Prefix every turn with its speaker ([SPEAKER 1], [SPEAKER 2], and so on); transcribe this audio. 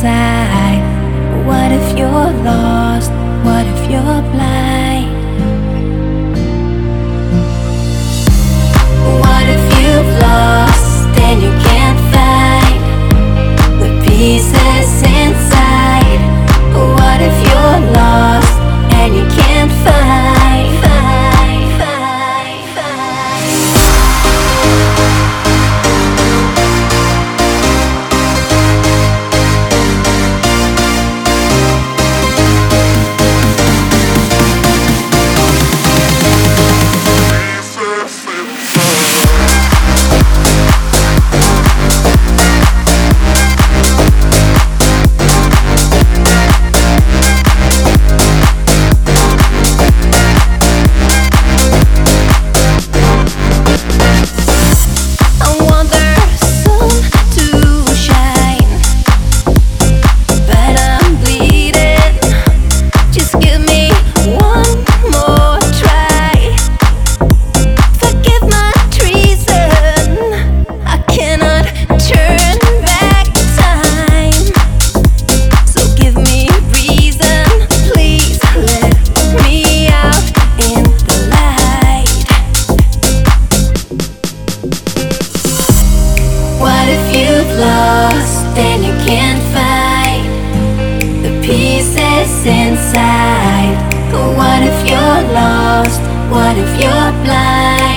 [SPEAKER 1] inside. What if you're lost? What if you're blind? What if you've lost and you can't find the pieces inside? What if you're lost and you can't find? Lost and you can't find the pieces inside. What if you're lost? What if you're blind?